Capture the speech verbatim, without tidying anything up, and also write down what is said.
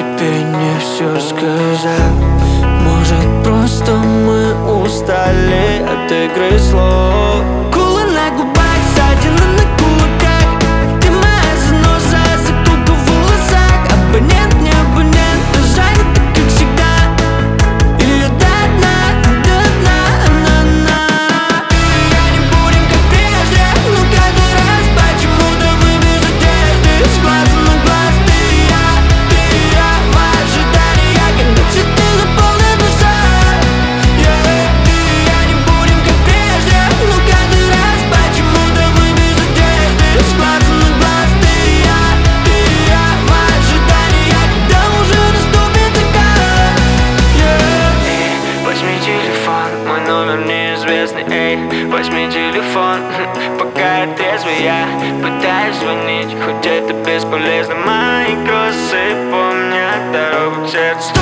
тебе не все сказал. Может, просто мы устали от игры слов. Гулы на губах, ссадины на кулаках. Ты моя заноза, заколка в волосах. Абонент, не абонент, ты занята, как всегда. Или до дна, до дна, на-на. Ты и я не будем как прежде. Но каждый раз почему-то мы без одежды. С глаза на глаз, ты и я, ты и я. Мои ожидания, когда цветы заполнят душа. Yeah. Ты и я не будем как прежде. Но каждый раз почему-то мы без одежды. С глаза на глаз, ты и я, ты и я. Мои ожидания, когда уже наступит закат. Yeah. Эй, возьми телефон, мой номер неизвестный. Эй, возьми телефон, пока я трезвый, я пытаюсь звонить, хоть это бесполезно. Мои кроссы помнят дорогу к сердцу.